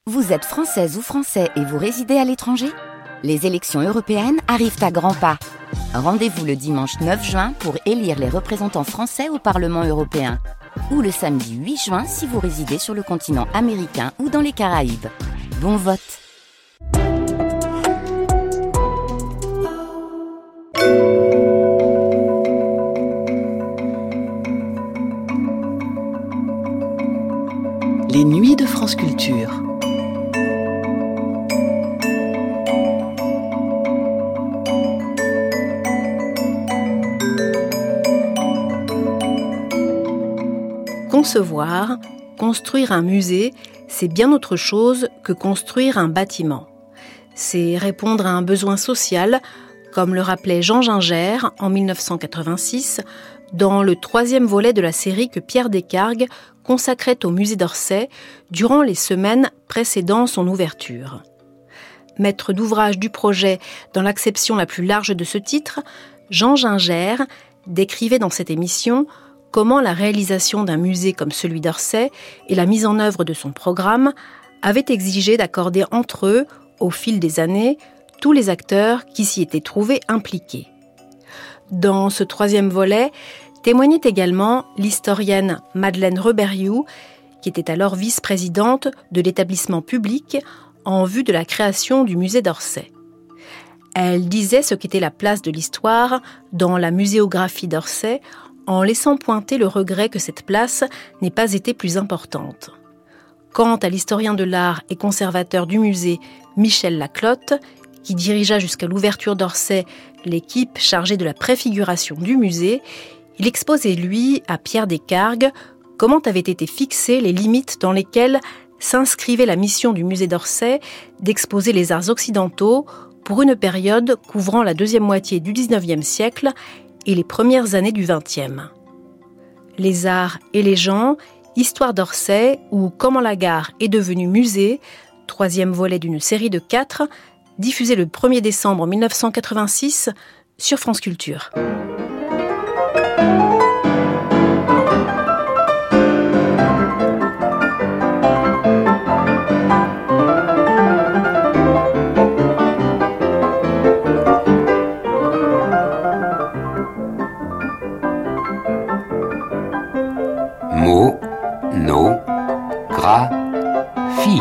Vous êtes française ou français et vous résidez à l'étranger ? Les élections européennes arrivent à grands pas. Rendez-vous le dimanche 9 juin pour élire les représentants français au Parlement européen. Ou le samedi 8 juin si vous résidez sur le continent américain ou dans les Caraïbes. Bon vote! Les nuits de France Culture. Concevoir, construire un musée, c'est bien autre chose que construire un bâtiment. C'est répondre à un besoin social, comme le rappelait Jean Gingère en 1986, dans le 3e volet de la série que Pierre Descargues consacrait au musée d'Orsay durant les semaines précédant son ouverture. Maître d'ouvrage du projet dans l'acception la plus large de ce titre, Jean Gingère décrivait dans cette émission comment la réalisation d'un musée comme celui d'Orsay et la mise en œuvre de son programme avaient exigé d'accorder entre eux, au fil des années, tous les acteurs qui s'y étaient trouvés impliqués. Dans ce 3e volet, témoignait également l'historienne Madeleine Reberiou, qui était alors vice-présidente de l'établissement public en vue de la création du musée d'Orsay. Elle disait ce qu'était la place de l'histoire dans la muséographie d'Orsay, en laissant pointer le regret que cette place n'ait pas été plus importante. Quant à l'historien de l'art et conservateur du musée Michel Laclotte, qui dirigea jusqu'à l'ouverture d'Orsay l'équipe chargée de la préfiguration du musée, il exposait, lui, à Pierre Descargues, comment avaient été fixées les limites dans lesquelles s'inscrivait la mission du musée d'Orsay d'exposer les arts occidentaux pour une période couvrant la 2e moitié du XIXe siècle et les premières années du XXe. Les arts et les gens, Histoire d'Orsay ou Comment la gare est devenue musée, 3e volet d'une série de 4, diffusé le 1er décembre 1986 sur France Culture. Monographie.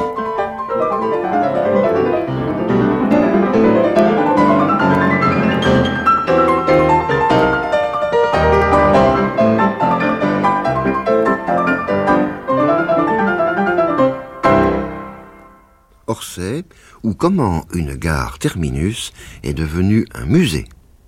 Orsay, ou comment une gare terminus est devenue un musée.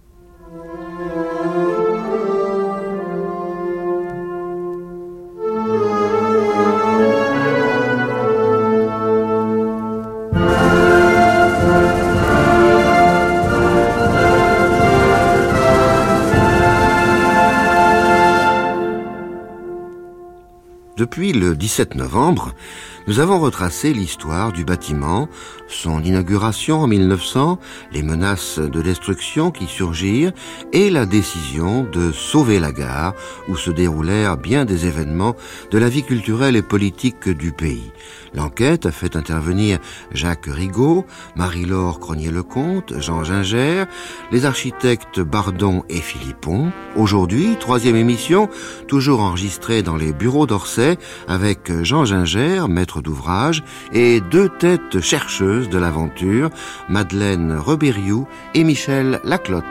Depuis le 17 novembre, nous avons retracé l'histoire du bâtiment, son inauguration en 1900, les menaces de destruction qui surgirent et la décision de sauver la gare où se déroulèrent bien des événements de la vie culturelle et politique du pays. L'enquête a fait intervenir Jacques Rigaud, Marie-Laure Cronier-Lecomte, Jean Gingère, les architectes Bardon et Philippon. Aujourd'hui, 3e émission, toujours enregistrée dans les bureaux d'Orsay, avec Jean Gingère, maître d'ouvrage, et 2 têtes chercheuses de l'aventure, Madeleine Reberiou et Michel Laclotte.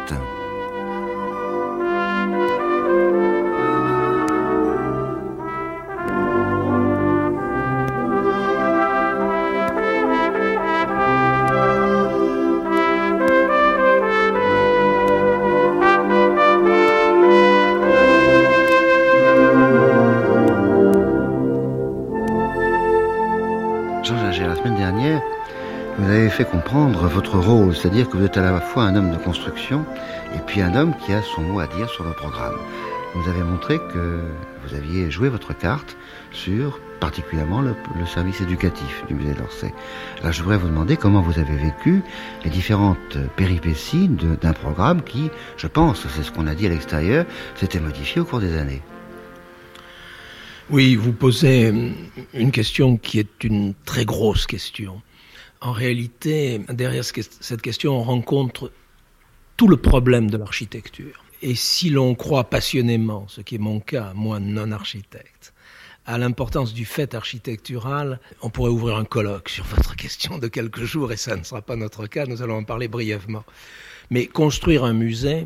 Vous avez fait comprendre votre rôle, c'est-à-dire que vous êtes à la fois un homme de construction et puis un homme qui a son mot à dire sur le programme. Vous avez montré que vous aviez joué votre carte sur particulièrement le service éducatif du musée d'Orsay. Alors je voudrais vous demander comment vous avez vécu les différentes péripéties d'un programme qui, je pense, c'est ce qu'on a dit à l'extérieur, s'était modifié au cours des années. Oui, vous posez une question qui est une très grosse question. En réalité, derrière cette question, on rencontre tout le problème de l'architecture. Et si l'on croit passionnément, ce qui est mon cas, moi non-architecte, à l'importance du fait architectural, on pourrait ouvrir un colloque sur votre question de quelques jours, et ça ne sera pas notre cas, nous allons en parler brièvement. Mais construire un musée,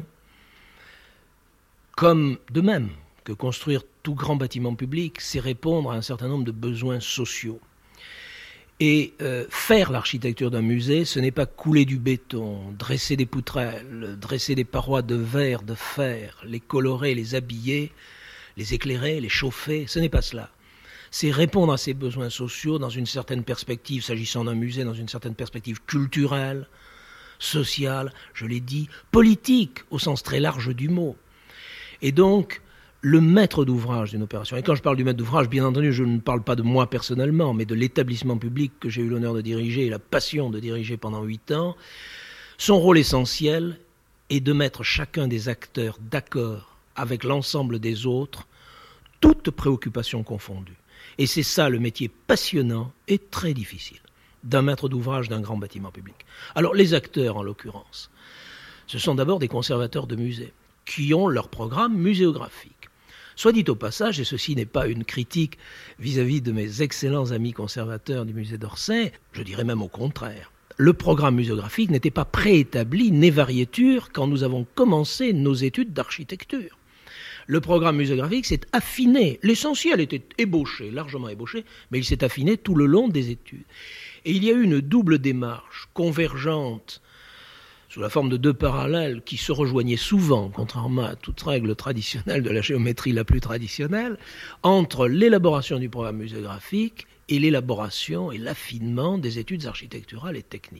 comme de même que construire tout grand bâtiment public, c'est répondre à un certain nombre de besoins sociaux. Et faire l'architecture d'un musée, ce n'est pas couler du béton, dresser des poutrelles, dresser des parois de verre, de fer, les colorer, les habiller, les éclairer, les chauffer, ce n'est pas cela. C'est répondre à ces besoins sociaux dans une certaine perspective, s'agissant d'un musée, dans une certaine perspective culturelle, sociale, je l'ai dit, politique, au sens très large du mot. Et donc, le maître d'ouvrage d'une opération, et quand je parle du maître d'ouvrage, bien entendu, je ne parle pas de moi personnellement, mais de l'établissement public que j'ai eu l'honneur de diriger et la passion de diriger pendant 8 ans, son rôle essentiel est de mettre chacun des acteurs d'accord avec l'ensemble des autres, toutes préoccupations confondues. Et c'est ça le métier passionnant et très difficile d'un maître d'ouvrage d'un grand bâtiment public. Alors les acteurs, en l'occurrence, ce sont d'abord des conservateurs de musées qui ont leur programme muséographique. Soit dit au passage, et ceci n'est pas une critique vis-à-vis de mes excellents amis conservateurs du musée d'Orsay, je dirais même au contraire. Le programme muséographique n'était pas préétabli, né variéture, quand nous avons commencé nos études d'architecture. Le programme muséographique s'est affiné. L'essentiel était ébauché, largement ébauché, mais il s'est affiné tout le long des études. Et il y a eu une double démarche convergente sous la forme de 2 parallèles qui se rejoignaient souvent, contrairement à toute règle traditionnelle de la géométrie la plus traditionnelle, entre l'élaboration du programme muséographique et l'élaboration et l'affinement des études architecturales et techniques.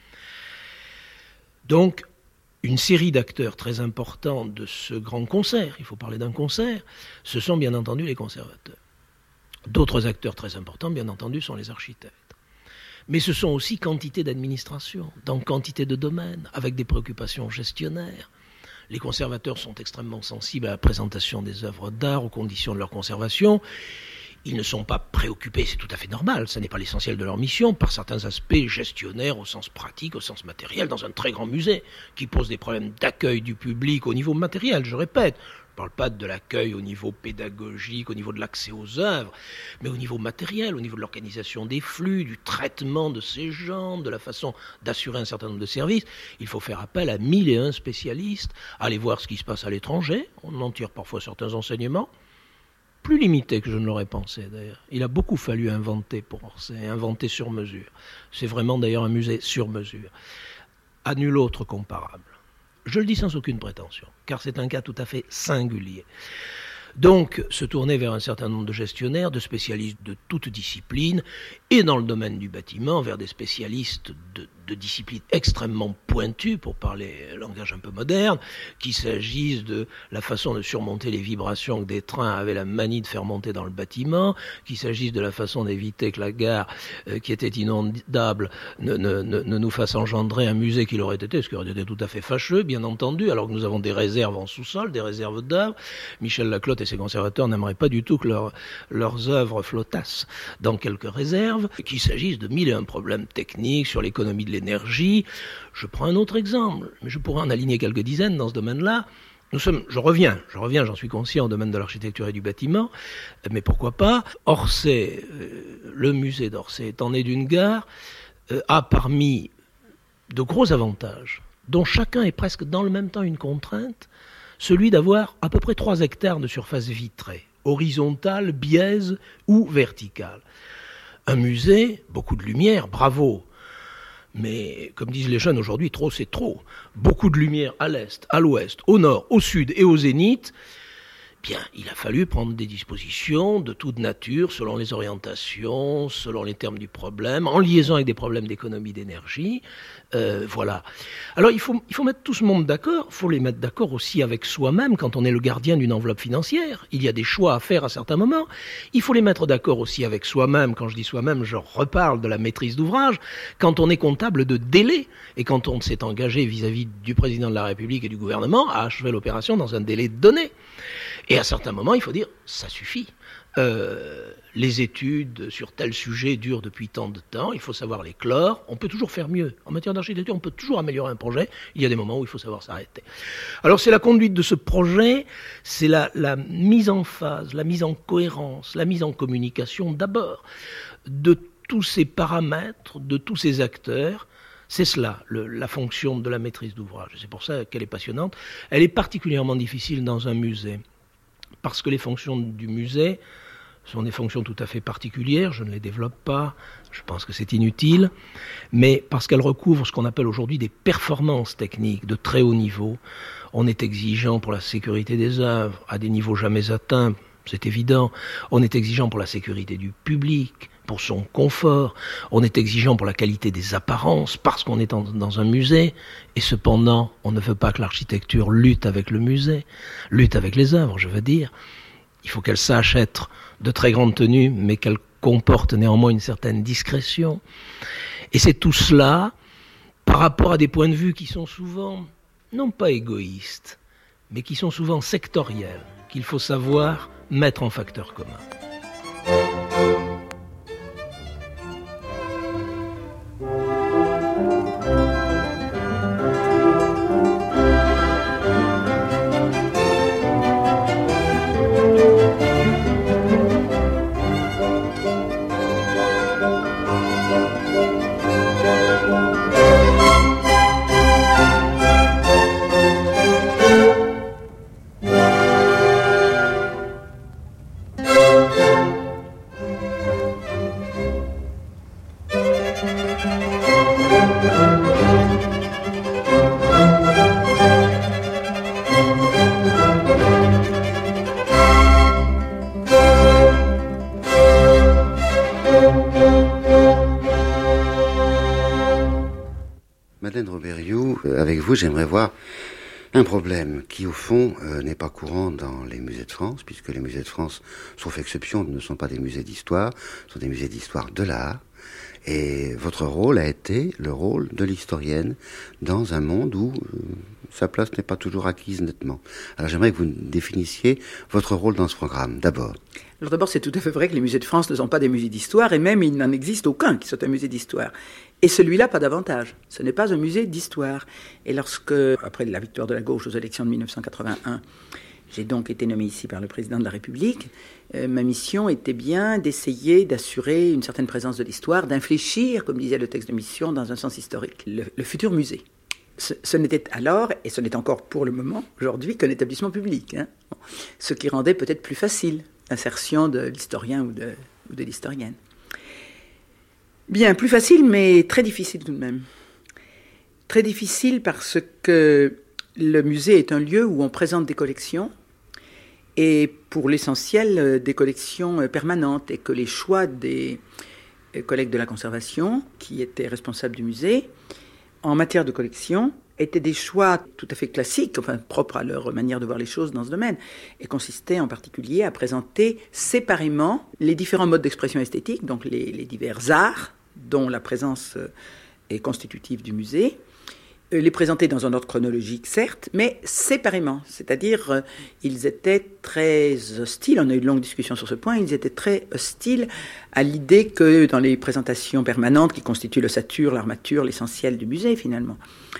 Donc, une série d'acteurs très importants de ce grand concert, il faut parler d'un concert, ce sont bien entendu les conservateurs. D'autres acteurs très importants, bien entendu, sont les architectes. Mais ce sont aussi quantité d'administrations, dans quantité de domaines, avec des préoccupations gestionnaires. Les conservateurs sont extrêmement sensibles à la présentation des œuvres d'art, aux conditions de leur conservation. Ils ne sont pas préoccupés, c'est tout à fait normal, ce n'est pas l'essentiel de leur mission, par certains aspects gestionnaires au sens pratique, au sens matériel, dans un très grand musée, qui pose des problèmes d'accueil du public au niveau matériel, je répète. Je ne parle pas de l'accueil au niveau pédagogique, au niveau de l'accès aux œuvres, mais au niveau matériel, au niveau de l'organisation des flux, du traitement de ces gens, de la façon d'assurer un certain nombre de services. Il faut faire appel à 1001 spécialistes, aller voir ce qui se passe à l'étranger. On en tire parfois certains enseignements, plus limités que je ne l'aurais pensé d'ailleurs. Il a beaucoup fallu inventer pour Orsay, inventer sur mesure. C'est vraiment d'ailleurs un musée sur mesure, à nul autre comparable. Je le dis sans aucune prétention, car c'est un cas tout à fait singulier. Donc, se tourner vers un certain nombre de gestionnaires, de spécialistes de toutes disciplines, et dans le domaine du bâtiment, vers des spécialistes de disciplines extrêmement pointues, pour parler langage un peu moderne, qu'il s'agisse de la façon de surmonter les vibrations que des trains avaient la manie de faire monter dans le bâtiment, qu'il s'agisse de la façon d'éviter que la gare, qui était inondable, ne nous fasse engendrer un musée qui l'aurait été, ce qui aurait été tout à fait fâcheux, bien entendu, alors que nous avons des réserves en sous-sol, des réserves d'œuvres. Michel Laclotte et ses conservateurs n'aimeraient pas du tout que leurs œuvres flottassent dans quelques réserves, qu'il s'agisse de 1001 problèmes techniques sur l'économie de l'énergie. Je prends un autre exemple, mais je pourrais en aligner quelques dizaines dans ce domaine-là. Je reviens, j'en suis conscient au domaine de l'architecture et du bâtiment, mais pourquoi pas. Orsay, le musée d'Orsay étant né d'une gare, a parmi de gros avantages, dont chacun est presque dans le même temps une contrainte, celui d'avoir à peu près 3 hectares de surface vitrée, horizontale, biaise ou verticale. Un musée, beaucoup de lumière, bravo. Mais, comme disent les jeunes aujourd'hui, trop c'est trop. Beaucoup de lumière à l'est, à l'ouest, au nord, au sud et au zénith. Bien, il a fallu prendre des dispositions de toute nature, selon les orientations, selon les termes du problème, en liaison avec des problèmes d'économie d'énergie. Voilà. Alors, il faut mettre tout ce monde d'accord. Il faut les mettre d'accord aussi avec soi-même quand on est le gardien d'une enveloppe financière. Il y a des choix à faire à certains moments. Il faut les mettre d'accord aussi avec soi-même. Quand je dis soi-même, je reparle de la maîtrise d'ouvrage. Quand on est comptable de délai et quand on s'est engagé vis-à-vis du président de la République et du gouvernement à achever l'opération dans un délai donné. Et à certains moments, il faut dire, ça suffit. les études sur tel sujet durent depuis tant de temps, il faut savoir les clore, on peut toujours faire mieux. En matière d'architecture, on peut toujours améliorer un projet, il y a des moments où il faut savoir s'arrêter. Alors c'est la conduite de ce projet, c'est la mise en phase, la mise en cohérence, la mise en communication d'abord de tous ces paramètres, de tous ces acteurs. C'est cela, la fonction de la maîtrise d'ouvrage. C'est pour ça qu'elle est passionnante. Elle est particulièrement difficile dans un musée, parce que les fonctions du musée sont des fonctions tout à fait particulières, je ne les développe pas, je pense que c'est inutile, mais parce qu'elles recouvrent ce qu'on appelle aujourd'hui des performances techniques de très haut niveau. On est exigeant pour la sécurité des œuvres, à des niveaux jamais atteints, c'est évident. On est exigeant pour la sécurité du public, pour son confort. On est exigeant pour la qualité des apparences, parce qu'on est dans un musée. Et cependant, on ne veut pas que l'architecture lutte avec le musée, lutte avec les œuvres, je veux dire. Il faut qu'elle sache être de très grande tenue, mais qu'elle comporte néanmoins une certaine discrétion. Et c'est tout cela par rapport à des points de vue qui sont souvent, non pas égoïstes, mais qui sont souvent sectoriels, qu'il faut savoir mettre en facteur commun. Madeleine Robériou, avec vous, j'aimerais voir un problème qui, au fond, n'est pas courant dans les musées de France, puisque les musées de France, sauf exception, ne sont pas des musées d'histoire, sont des musées d'histoire de l'art. Et votre rôle a été le rôle de l'historienne dans un monde où sa place n'est pas toujours acquise nettement. Alors j'aimerais que vous définissiez votre rôle dans ce programme, d'abord. Alors d'abord, c'est tout à fait vrai que les musées de France ne sont pas des musées d'histoire, et même il n'en existe aucun qui soit un musée d'histoire. Et celui-là, pas davantage. Ce n'est pas un musée d'histoire. Et lorsque, après la victoire de la gauche aux élections de 1981, j'ai donc été nommé ici par le président de la République, ma mission était bien d'essayer d'assurer une certaine présence de l'histoire, d'infléchir, comme disait le texte de mission, dans un sens historique, le futur musée. Ce n'était alors, et ce n'est encore pour le moment, aujourd'hui, qu'un établissement public. Ce qui rendait peut-être plus facile l'insertion de l'historien ou de l'historienne. Bien, plus facile, mais très difficile tout de même. Très difficile parce que le musée est un lieu où on présente des collections, et pour l'essentiel, des collections permanentes, et que les choix des collègues de la conservation, qui étaient responsables du musée, en matière de collection, étaient des choix tout à fait classiques, enfin propres à leur manière de voir les choses dans ce domaine, et consistaient en particulier à présenter séparément les différents modes d'expression esthétique, donc les divers arts, dont la présence est constitutive du musée, les présenter dans un ordre chronologique, certes, mais séparément. C'est-à-dire, ils étaient très hostiles, on a eu de longues discussions sur ce point, ils étaient très hostiles à l'idée que dans les présentations permanentes qui constituent l'ossature, l'armature, l'essentiel du musée, finalement,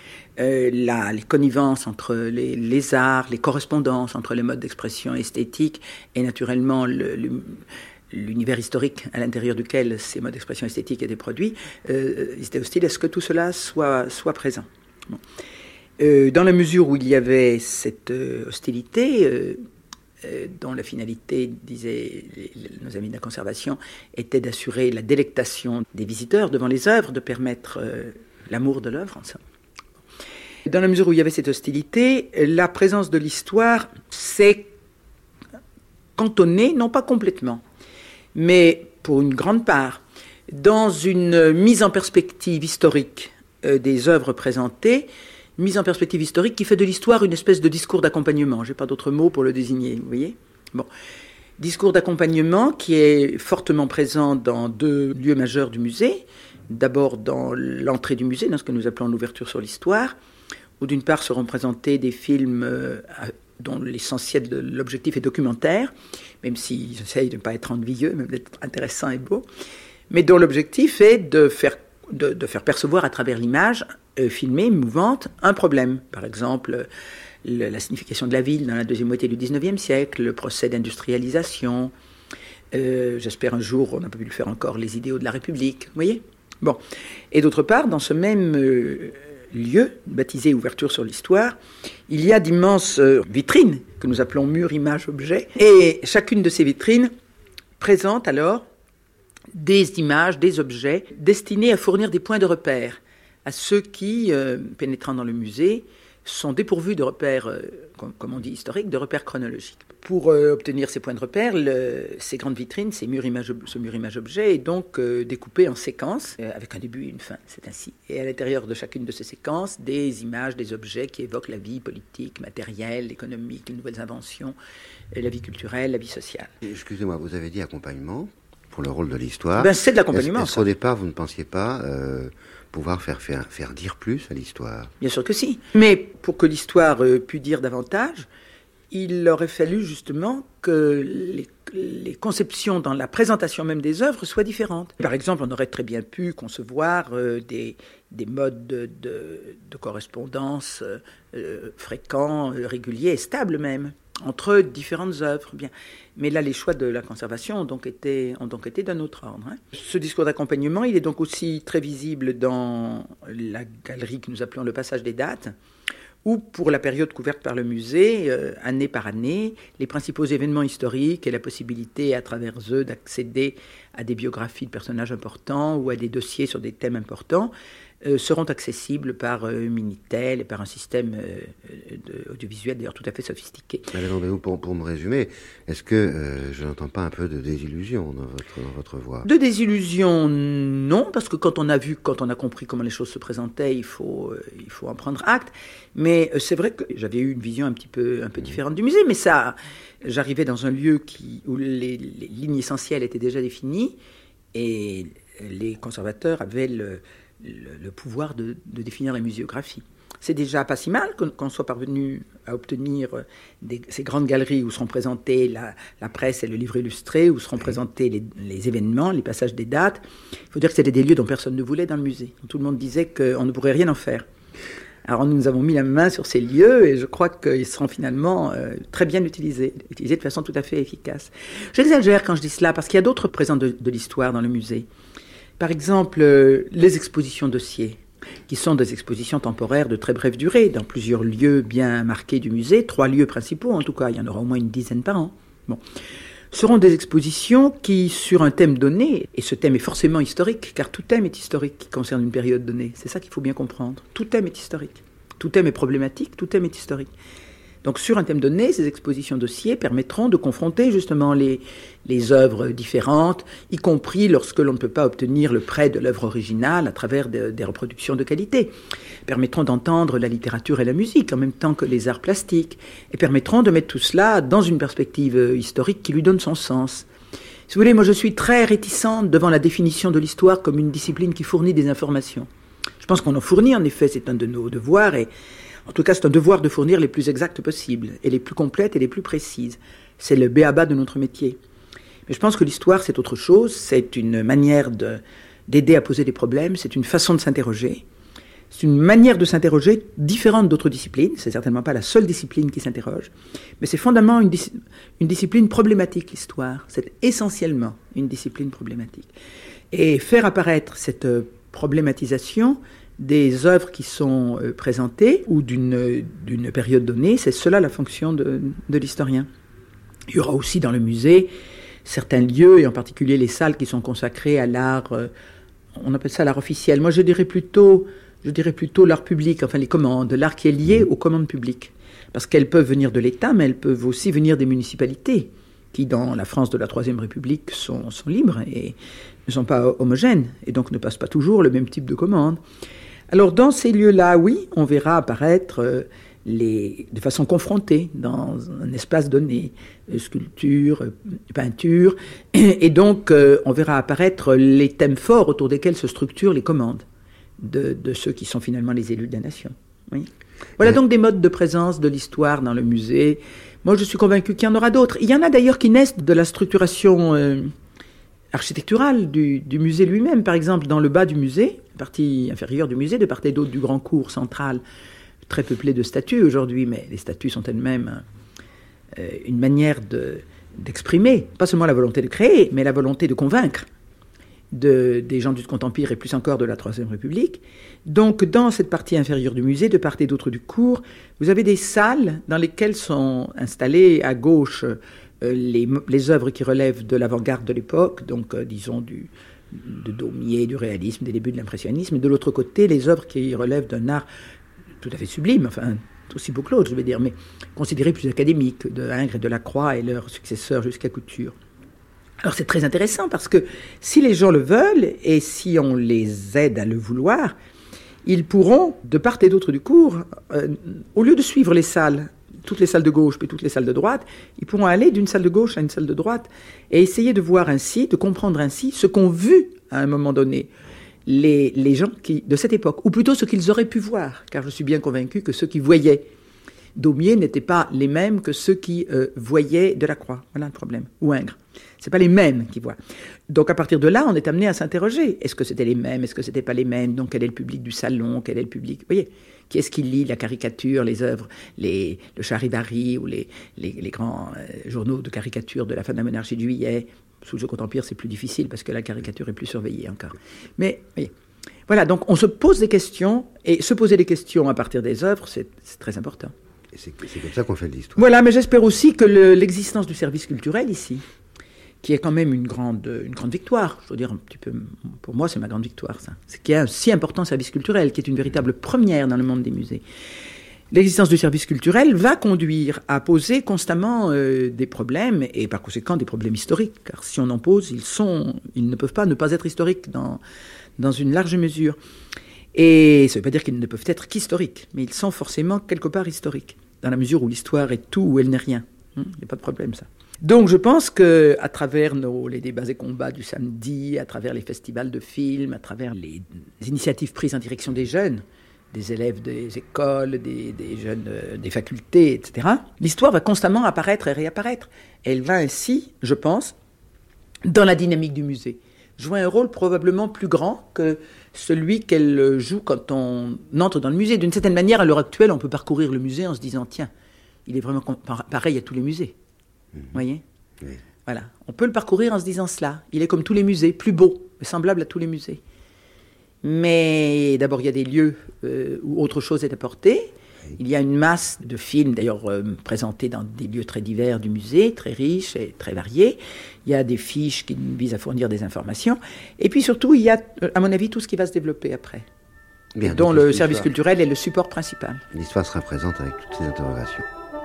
les connivences entre les arts, les correspondances entre les modes d'expression esthétique et naturellement l'univers historique à l'intérieur duquel ces modes d'expression esthétique étaient produits, ils étaient hostiles à ce que tout cela soit présent. Bon. Dans la mesure où il y avait cette hostilité, dont la finalité, disaient nos amis de la conservation, était d'assurer la délectation des visiteurs devant les œuvres, de permettre l'amour de l'œuvre, en somme. Dans la mesure où il y avait cette hostilité, la présence de l'histoire s'est cantonnée, non pas complètement, mais pour une grande part, dans une mise en perspective historique des œuvres présentées, mise en perspective historique qui fait de l'histoire une espèce de discours d'accompagnement. Je n'ai pas d'autre mot pour le désigner, vous voyez ? Bon. Discours d'accompagnement qui est fortement présent dans deux lieux majeurs du musée. D'abord dans l'entrée du musée, dans ce que nous appelons l'ouverture sur l'histoire, où d'une part seront présentés des films dont l'essentiel de l'objectif est documentaire, même si j'essaye de ne pas être ennuyeux, même d'être intéressant et beau, mais dont l'objectif est de faire percevoir à travers l'image filmée, mouvante, un problème. Par exemple, la signification de la ville dans la deuxième moitié du XIXe siècle, le procès d'industrialisation, j'espère un jour, on n'a pas pu le faire encore, les idéaux de la République, vous voyez ? Bon. Et d'autre part, dans ce même lieu, baptisé Ouverture sur l'histoire, il y a d'immenses vitrines, que nous appelons murs, images, objets, et chacune de ces vitrines présente alors des images, des objets, destinés à fournir des points de repère à ceux qui, pénétrant dans le musée, sont dépourvus de repères, comme on dit historiques, de repères chronologiques. Pour obtenir ces points de repère, ces grandes vitrines, ce mur image-objet est donc découpé en séquences, avec un début et une fin, c'est ainsi. Et à l'intérieur de chacune de ces séquences, des images, des objets qui évoquent la vie politique, matérielle, économique, les nouvelles inventions, la vie culturelle, la vie sociale. Excusez-moi, vous avez dit accompagnement pour le rôle de l'histoire. C'est de l'accompagnement. Est-ce qu'au départ, vous ne pensiez pas pouvoir faire dire plus à l'histoire ? Bien sûr que si. Mais pour que l'histoire pût dire davantage, il aurait fallu justement que les conceptions dans la présentation même des œuvres soient différentes. Par exemple, on aurait très bien pu concevoir des modes de correspondance fréquents, réguliers et stables même, entre différentes œuvres. Bien. Mais là, les choix de la conservation ont donc été d'un autre ordre. Ce discours d'accompagnement, il est donc aussi très visible dans la galerie que nous appelons le passage des dates, où, pour la période couverte par le musée, année par année, les principaux événements historiques et la possibilité, à travers eux, d'accéder à des biographies de personnages importants ou à des dossiers sur des thèmes importants, seront accessibles par Minitel et par un système audiovisuel d'ailleurs tout à fait sophistiqué. Madame, pour me résumer, est-ce que je n'entends pas un peu de désillusion dans votre voix ? De désillusion, non, parce que quand on a compris comment les choses se présentaient, il faut en prendre acte. Mais c'est vrai que j'avais eu une vision un peu différente du musée, mais ça, j'arrivais dans un lieu où les lignes essentielles étaient déjà définies et les conservateurs avaient le pouvoir de définir la muséographie. C'est déjà pas si mal qu'on soit parvenu à obtenir ces grandes galeries où seront présentées la presse et le livre illustré, où seront présentés les événements, les passages des dates. Il faut dire que c'était des lieux dont personne ne voulait dans le musée. Tout le monde disait qu'on ne pourrait rien en faire. Alors nous avons mis la main sur ces lieux et je crois qu'ils seront finalement très bien utilisés de façon tout à fait efficace. J'exagère quand je dis cela parce qu'il y a d'autres présents de l'histoire dans le musée. Par exemple, les expositions dossiers, qui sont des expositions temporaires de très brève durée, dans plusieurs lieux bien marqués du musée, 3 lieux principaux en tout cas, il y en aura au moins une dizaine par an. Bon. Seront des expositions qui, sur un thème donné, et ce thème est forcément historique, car tout thème est historique qui concerne une période donnée, c'est ça qu'il faut bien comprendre. Tout thème est historique, tout thème est problématique, tout thème est historique. Donc sur un thème donné, ces expositions dossiers permettront de confronter justement les œuvres différentes, y compris lorsque l'on ne peut pas obtenir le prêt de l'œuvre originale à travers des reproductions de qualité. Permettront d'entendre la littérature et la musique en même temps que les arts plastiques, et permettront de mettre tout cela dans une perspective historique qui lui donne son sens. Si vous voulez, moi je suis très réticente devant la définition de l'histoire comme une discipline qui fournit des informations. Je pense qu'on en fournit, en effet, c'est un de nos devoirs, et en tout cas, c'est un devoir de fournir les plus exactes possibles, et les plus complètes et les plus précises. C'est le b.a.-ba de notre métier. Mais je pense que l'histoire, c'est autre chose. C'est une manière d'aider à poser des problèmes. C'est une façon de s'interroger. C'est une manière de s'interroger différente d'autres disciplines. C'est certainement pas la seule discipline qui s'interroge. Mais c'est fondamentalement une discipline problématique, l'histoire. C'est essentiellement une discipline problématique. Et faire apparaître cette problématisation des œuvres qui sont présentées ou d'une période donnée, c'est cela la fonction de l'historien. Il y aura aussi dans le musée certains lieux, et en particulier les salles qui sont consacrées à l'art, on appelle ça l'art officiel. Moi je dirais plutôt l'art public, enfin les commandes, l'art qui est lié aux commandes publiques. Parce qu'elles peuvent venir de l'État, mais elles peuvent aussi venir des municipalités, qui dans la France de la Troisième République sont libres et ne sont pas homogènes, et donc ne passent pas toujours le même type de commandes. Alors dans ces lieux-là, oui, on verra apparaître de façon confrontée dans un espace donné, sculpture, peinture, et donc on verra apparaître les thèmes forts autour desquels se structurent les commandes de ceux qui sont finalement les élus de la nation. Oui. Voilà donc des modes de présence de l'histoire dans le musée. Moi, je suis convaincu qu'il y en aura d'autres. Il y en a d'ailleurs qui naissent de la structuration architecturale du musée lui-même. Par exemple, dans le bas du musée, la partie inférieure du musée, de part et d'autre du grand cours central, très peuplé de statues aujourd'hui, mais les statues sont elles-mêmes une manière d'exprimer, pas seulement la volonté de créer, mais la volonté de convaincre des gens du Second Empire et plus encore de la Troisième République. Donc, dans cette partie inférieure du musée, de part et d'autre du cours, vous avez des salles dans lesquelles sont installées à gauche les œuvres qui relèvent de l'avant-garde de l'époque, donc disons de Daumier, du réalisme, des débuts de l'impressionnisme, et de l'autre côté, les œuvres qui relèvent d'un art tout à fait sublime, enfin, aussi beau que l'autre, je veux dire, mais considéré plus académique, de Ingres et de Lacroix et leurs successeurs jusqu'à Couture. Alors c'est très intéressant parce que si les gens le veulent et si on les aide à le vouloir, ils pourront, de part et d'autre du cours, au lieu de suivre les salles, toutes les salles de gauche puis toutes les salles de droite, ils pourront aller d'une salle de gauche à une salle de droite et essayer de voir ainsi, de comprendre ainsi ce qu'ont vu à un moment donné les gens de cette époque, ou plutôt ce qu'ils auraient pu voir, car je suis bien convaincu que ceux qui voyaient Daumier n'étaient pas les mêmes que ceux qui voyaient Delacroix. Voilà le problème. Ou Ingres. Ce pas les mêmes qui voient. Donc à partir de là, on est amené à s'interroger. Est-ce que c'était les mêmes? Est-ce que c'était pas les mêmes? Donc quel est le public du salon? Quel est le public? Vous voyez, qui est-ce qui lit la caricature, les œuvres, le Charivari ou les grands journaux de caricature de la fin de la monarchie de Juillet? Sous le Second Empire, c'est plus difficile parce que la caricature est plus surveillée encore. Mais voyez, voilà, donc on se pose des questions, et se poser des questions à partir des œuvres, c'est très important. Et c'est comme ça qu'on fait de l'histoire. Voilà, mais j'espère aussi que l'existence du service culturel ici, qui est quand même une grande victoire, je veux dire un petit peu, pour moi c'est ma grande victoire ça, c'est qu'il y a un si important service culturel, qui est une véritable première dans le monde des musées. L'existence du service culturel va conduire à poser constamment des problèmes, et par conséquent des problèmes historiques, car si on en pose, ils ne peuvent pas ne pas être historiques dans une large mesure. Et ça ne veut pas dire qu'ils ne peuvent être qu'historiques, mais ils sont forcément quelque part historiques, dans la mesure où l'histoire est tout ou elle n'est rien. Il n'y a pas de problème ça. Donc je pense qu'à travers les débats et combats du samedi, à travers les festivals de films, à travers les initiatives prises en direction des jeunes, des élèves des écoles, des jeunes des facultés, etc., l'histoire va constamment apparaître et réapparaître. Elle va ainsi, je pense, dans la dynamique du musée, jouer un rôle probablement plus grand que celui qu'elle joue quand on entre dans le musée. D'une certaine manière, à l'heure actuelle, on peut parcourir le musée en se disant, tiens, il est vraiment pareil à tous les musées. Vous voyez ? Oui. Voilà. On peut le parcourir en se disant cela. Il est comme tous les musées, plus beau, semblable à tous les musées. Mais d'abord, il y a des lieux où autre chose est apportée. Il y a une masse de films, d'ailleurs présentés dans des lieux très divers du musée, très riches et très variés. Il y a des fiches qui visent à fournir des informations. Et puis surtout, il y a, à mon avis, tout ce qui va se développer après, bien, dont le service culturel est le support principal. L'histoire sera présente avec toutes ces interrogations.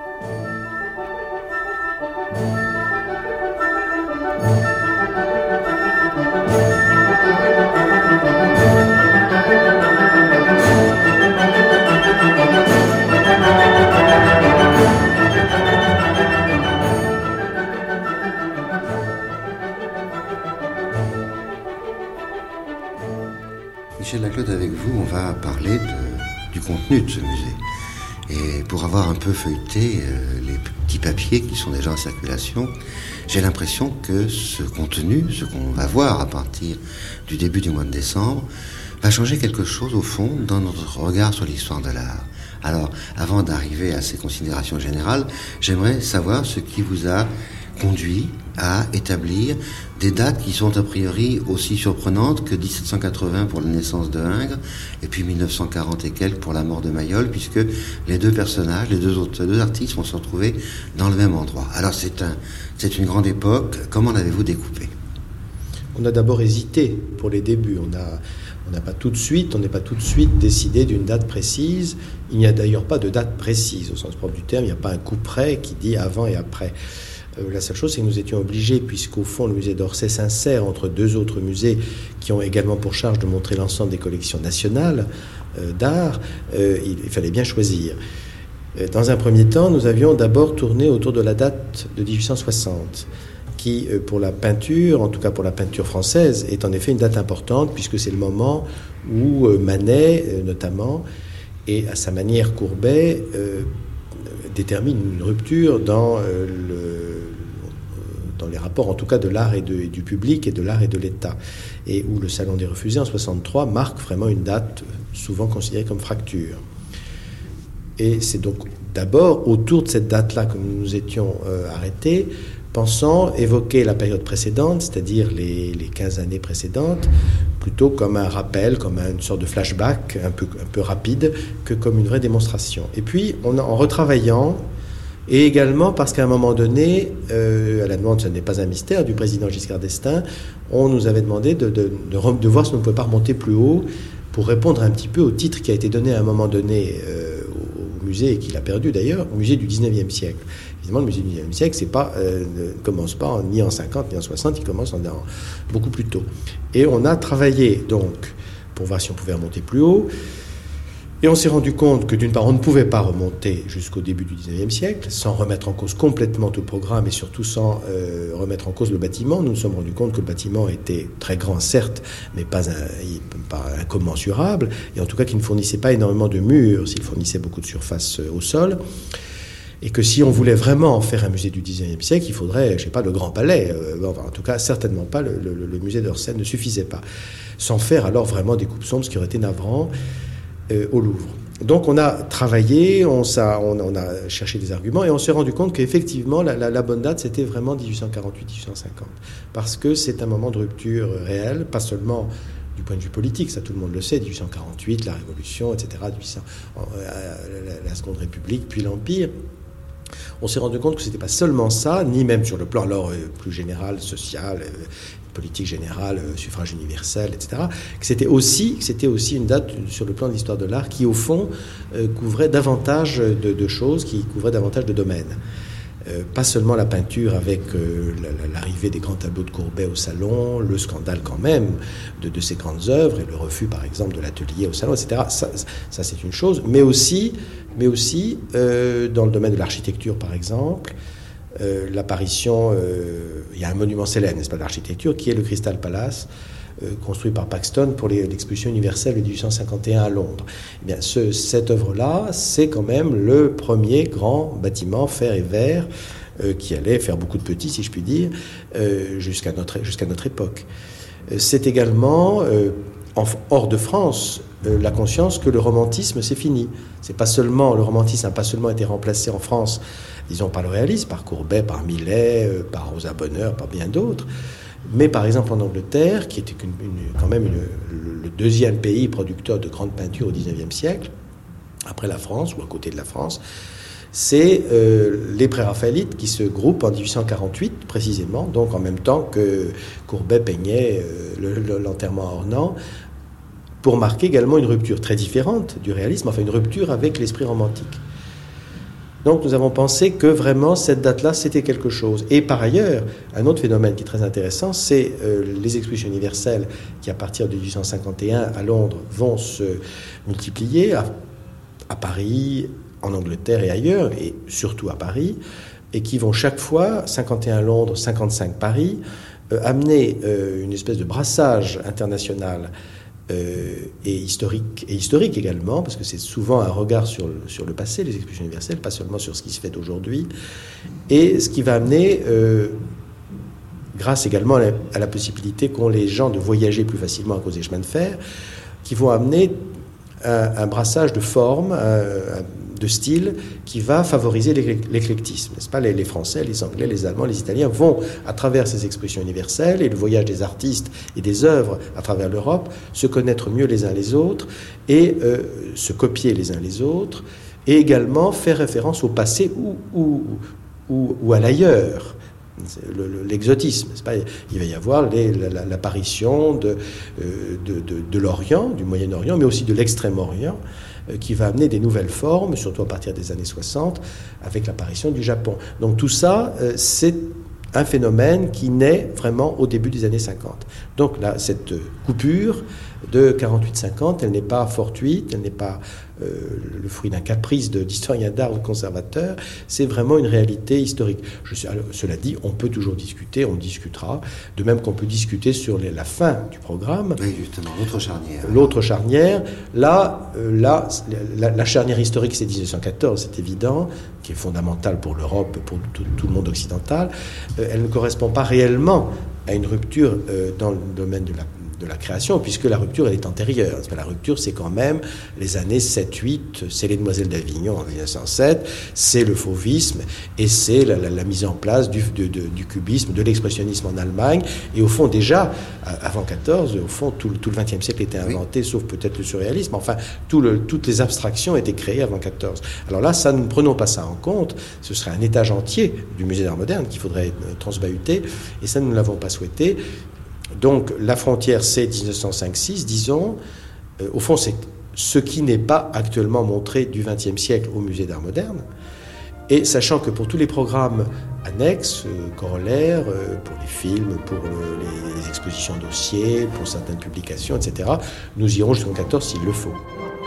Michel Laclotte, avec vous, on va parler du contenu de ce musée. Et pour avoir un peu feuilleté les petits papiers qui sont déjà en circulation, j'ai l'impression que ce contenu, ce qu'on va voir à partir du début du mois de décembre, va changer quelque chose au fond dans notre regard sur l'histoire de l'art. Alors, avant d'arriver à ces considérations générales, j'aimerais savoir ce qui vous a conduit à établir des dates qui sont a priori aussi surprenantes que 1780 pour la naissance de Ingres et puis 1940 et quelques pour la mort de Mayol, puisque les deux personnages, les deux artistes vont se retrouver dans le même endroit. Alors c'est une grande époque. Comment l'avez-vous découpé ? On a d'abord hésité pour les débuts. On n'est pas tout de suite décidé d'une date précise. Il n'y a d'ailleurs pas de date précise au sens propre du terme. Il n'y a pas un coup près qui dit avant et après. La seule chose, c'est que nous étions obligés, puisqu'au fond, le musée d'Orsay s'insère entre deux autres musées qui ont également pour charge de montrer l'ensemble des collections nationales d'art, il fallait bien choisir. Dans un premier temps, nous avions d'abord tourné autour de la date de 1860, qui, pour la peinture, en tout cas pour la peinture française, est en effet une date importante, puisque c'est le moment où Manet, notamment, Et à sa manière, Courbet détermine une rupture dans les rapports, en tout cas, de l'art et du public, et de l'art et de l'État. Et où le Salon des Refusés, en 1963, marque vraiment une date souvent considérée comme fracture. Et c'est donc d'abord autour de cette date-là que nous nous étions arrêtés, pensant évoquer la période précédente, c'est-à-dire les 15 années précédentes, plutôt comme un rappel, comme une sorte de flashback un peu rapide, que comme une vraie démonstration. Et puis, en retravaillant, et également parce qu'à un moment donné, à la demande, ce n'est pas un mystère, du président Giscard d'Estaing, on nous avait demandé de voir si on ne pouvait pas remonter plus haut pour répondre un petit peu au titre qui a été donné à un moment donné au musée, et qu'il a perdu d'ailleurs, au musée du 19e siècle. Évidemment, le musée du 19e siècle, ne commence pas ni en 50 ni en 60, il commence beaucoup plus tôt. Et on a travaillé donc pour voir si on pouvait remonter plus haut. Et on s'est rendu compte que d'une part, on ne pouvait pas remonter jusqu'au début du 19e siècle, sans remettre en cause complètement tout le programme, et surtout sans remettre en cause le bâtiment. Nous nous sommes rendus compte que le bâtiment était très grand, certes, mais pas incommensurable, et en tout cas qu'il ne fournissait pas énormément de murs, s'il fournissait beaucoup de surface au sol. Et que si on voulait vraiment en faire un musée du 19e siècle, il faudrait, le Grand Palais. En tout cas, certainement pas, le musée d'Orsay ne suffisait pas. Sans faire alors vraiment des coupes sombres, ce qui aurait été navrant, au Louvre. Donc on a travaillé, on a cherché des arguments, et on s'est rendu compte qu'effectivement, la bonne date, c'était vraiment 1848-1850. Parce que c'est un moment de rupture réelle, pas seulement du point de vue politique, ça tout le monde le sait, 1848, la Révolution, etc., la Seconde République, puis l'Empire. On s'est rendu compte que ce n'était pas seulement ça, ni même sur le plan alors plus général, social, politique générale, suffrage universel, etc., que c'était aussi une date sur le plan de l'histoire de l'art qui, au fond, couvrait davantage de choses, qui couvrait davantage de domaines. Pas seulement la peinture avec l'arrivée des grands tableaux de Courbet au Salon, le scandale quand même de ces grandes œuvres, et le refus par exemple de l'atelier au Salon, etc. Ça c'est une chose, mais aussi dans le domaine de l'architecture par exemple, l'apparition, il y a un monument célèbre, n'est-ce pas, d'architecture, qui est le Crystal Palace, construit par Paxton pour l'exposition universelle de 1851 à Londres. Eh bien, cette œuvre-là, c'est quand même le premier grand bâtiment fer et verre qui allait faire beaucoup de petits, si je puis dire, jusqu'à notre époque. C'est également, hors de France, la conscience que le romantisme, c'est fini. Le romantisme n'a pas seulement été remplacé en France, disons, par le réalisme, par Courbet, par Millet, par Rosa Bonheur, par bien d'autres, mais par exemple en Angleterre, qui était quand même le deuxième pays producteur de grande peinture au XIXe siècle, après la France, ou à côté de la France, c'est les préraphaélites qui se groupent en 1848, précisément, donc en même temps que Courbet peignait l'enterrement à Ornans, pour marquer également une rupture très différente du réalisme, enfin une rupture avec l'esprit romantique. Donc nous avons pensé que vraiment cette date-là, c'était quelque chose. Et par ailleurs, un autre phénomène qui est très intéressant, c'est les expositions universelles qui, à partir de 1851 à Londres, vont se multiplier à Paris, en Angleterre et ailleurs, et surtout à Paris, et qui vont chaque fois, 51 Londres, 55 Paris, amener une espèce de brassage international et historique également, parce que c'est souvent un regard sur le passé, les expositions universelles, pas seulement sur ce qui se fait aujourd'hui, et ce qui va amener, grâce également à la possibilité qu'ont les gens de voyager plus facilement à cause des chemins de fer, qui vont amener un brassage de formes, de style, qui va favoriser l'éclectisme, n'est-ce pas ? Les Français, les Anglais, les Allemands, les Italiens vont, à travers ces expositions universelles et le voyage des artistes et des œuvres à travers l'Europe, se connaître mieux les uns les autres et se copier les uns les autres, et également faire référence au passé ou à l'ailleurs. L'exotisme, n'est-ce pas ? Il va y avoir l'apparition de l'Orient, du Moyen-Orient, mais aussi de l'Extrême-Orient, qui va amener des nouvelles formes, surtout à partir des années 60, avec l'apparition du Japon. Donc tout ça, c'est un phénomène qui naît vraiment au début des années 50. Donc là, cette coupure de 48-50, elle n'est pas fortuite, elle n'est pas le fruit d'un caprice d'historien d'art ou de conservateur, c'est vraiment une réalité historique. Cela dit, on peut toujours discuter, on discutera, de même qu'on peut discuter sur la fin du programme. Oui, justement, l'autre charnière. L'autre charnière, la charnière historique, c'est 1914, c'est évident, qui est fondamentale pour l'Europe, pour tout le monde occidental. Elle ne correspond pas réellement à une rupture dans le domaine de la création, puisque la rupture, elle est antérieure. La rupture, c'est quand même les années 7-8, c'est les Demoiselles d'Avignon en 1907, c'est le fauvisme, et c'est la mise en place du cubisme, de l'expressionnisme en Allemagne. Et au fond, déjà, avant 14, au fond, tout le XXe siècle était inventé, oui, sauf peut-être le surréalisme. Enfin, toutes les abstractions étaient créées avant 14. Alors là, nous ne prenons pas ça en compte. Ce serait un étage entier du musée d'art moderne qu'il faudrait transbahuter, et ça, nous ne l'avons pas souhaité. Donc la frontière, c'est 1905-6, disons. Au fond, c'est ce qui n'est pas actuellement montré du XXe siècle au musée d'art moderne. Et sachant que pour tous les programmes annexes, corollaires, pour les films, pour les expositions dossiers, pour certaines publications, etc., nous irons jusqu'en 14 s'il le faut.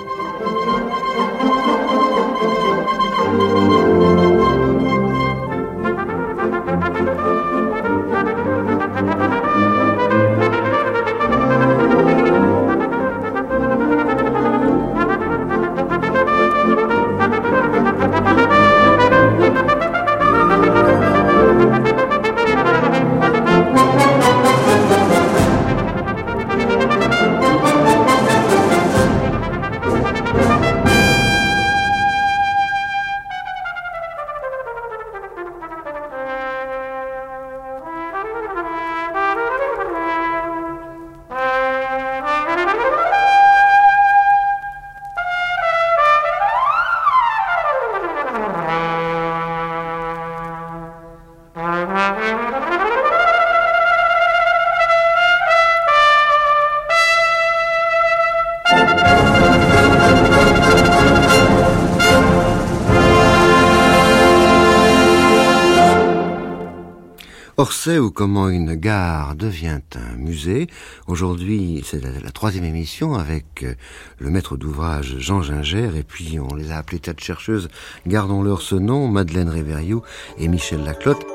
Orsay ou comment une gare devient un musée. Aujourd'hui, c'est la troisième émission avec le maître d'ouvrage Jean Gingère, et puis on les a appelés têtes chercheuses, gardons-leur ce nom, Madeleine Réverioux et Michel Laclotte.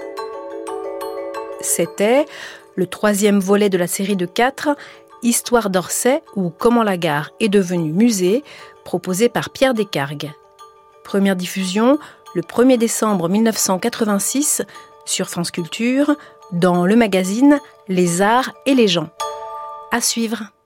C'était le 3e volet de la série de 4, Histoire d'Orsay ou comment la gare est devenue musée, proposé par Pierre Descargues. Première diffusion le 1er décembre 1986 sur France Culture, dans le magazine Les Arts et les gens. À suivre.